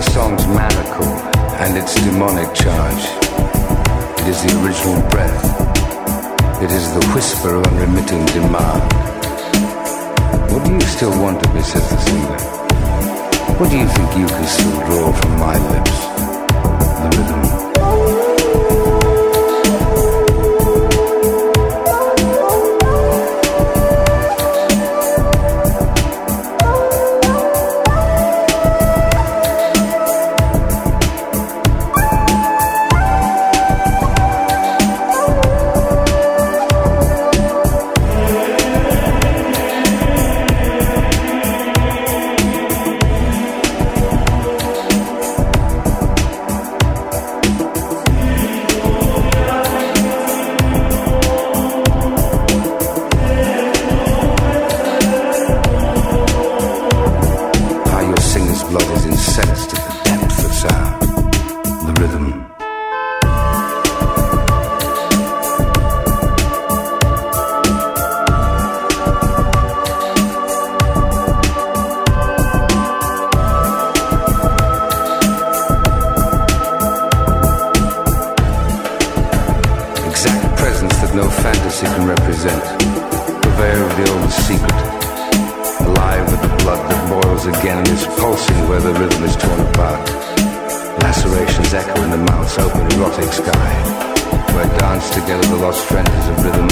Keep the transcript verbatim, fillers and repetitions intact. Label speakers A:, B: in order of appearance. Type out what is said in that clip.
A: the song's manacle and its demonic charge. It is the original breath. It is the whisper of unremitting demand. What do you still want of me, says the singer? What do you think you can still draw from my lips? The rhythm. Lacerations echo in the mouth's open erotic sky, where dance together the lost friends of rhythm